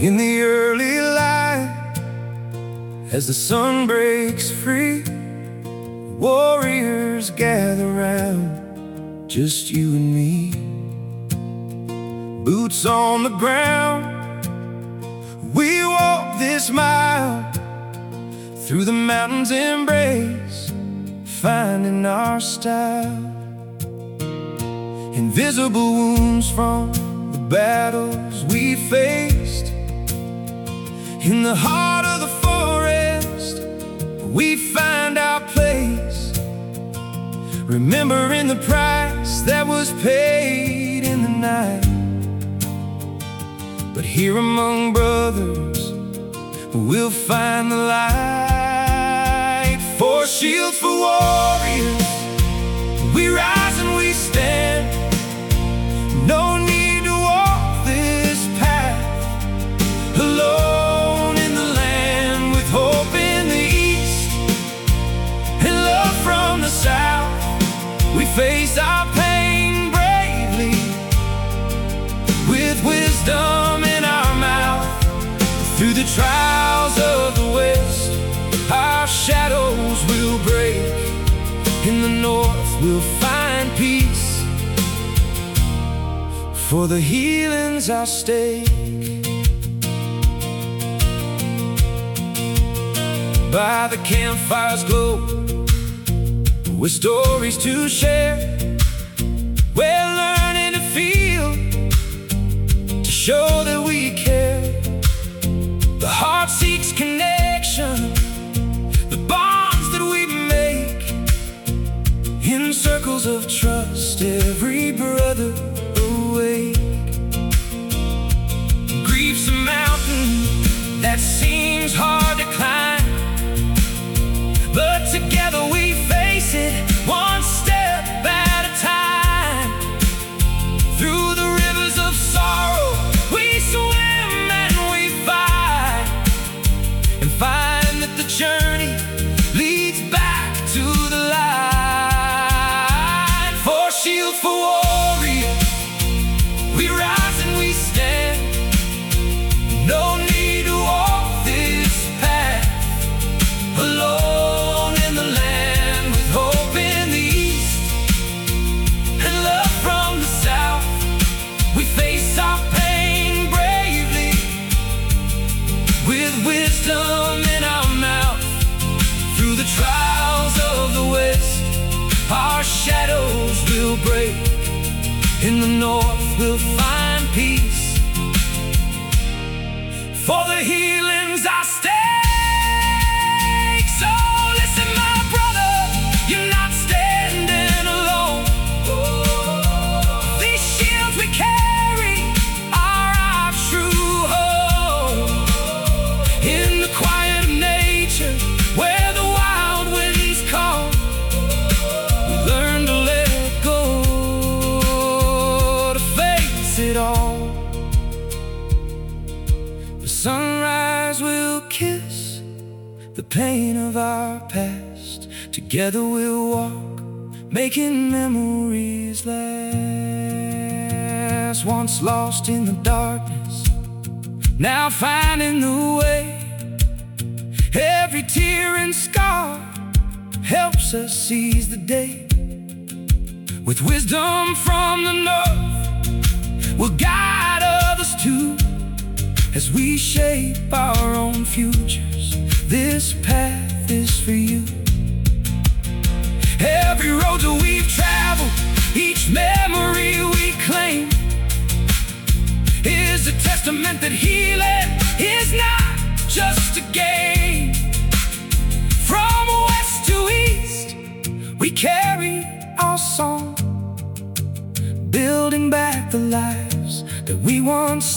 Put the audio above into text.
In the early light, as the sun breaks free, warriors gather round, just you and me. Boots on the ground, we walk this mile through the mountain's embrace, finding our style. Invisible wounds from the battles we faced. In the heart of the forest, we find our place, remembering the price that was paid in the night. But here among brothers, we'll find the light. Four shields for warriors, we rise and we stand. No need to walk this path alone in the land, with hope in the east and love from the south. We face our pain bravely, with wisdom in our mouth. Through the trials of the west, our shadows will break. In the north we'll find peace, for the healing's our stake. By the campfire's glow, with stories to share, we're learning to feel, to show that we care. The heart seeks connection, the bonds that we make. In circles of trust, every brother awake. Grief's a mountain that seems hard to climb, but together we face it, one step at a time. Through the rivers of sorrow we swim and we fight, and find that the journey leads back to the light. Four shields for warriors, we rise and we stand. No need to walk this path alone in the land, with hope in the east and love from the south. We face our pain bravely, with wisdom in our mouth. Through the trials of the west, our shadows will break. In the north we'll find peace, for the healing's our stake. So listen, my brother, you're not standing alone. These shields we carry are our true home. In the quiet of nature, where the wild winds call, we learn to let go, to face it all. The sunrise will kiss the pain of our past. Together we'll walk, making memories last. Once lost in the darkness, now finding the way. Every tear and scar helps us seize the day. With wisdom from the north, we'll guide others too, as we shape our own futures. This path is for you. Every road that we've traveled, each memory we claim, is a testament that healing is not just a game. From west to east, we carry our song, building back the lives that we once